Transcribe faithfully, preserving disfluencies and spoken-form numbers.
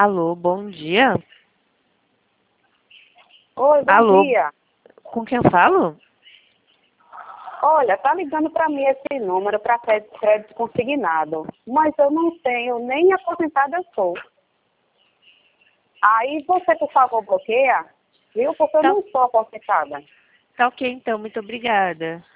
Alô, bom dia. Oi, bom Alô, dia. com quem eu falo? Olha, tá ligando para mim esse número para crédito, crédito consignado, mas eu não tenho, nem aposentada eu sou. Aí você, por favor, bloqueia, viu? Porque eu Tá, não sou aposentada. tá ok, então, muito obrigada.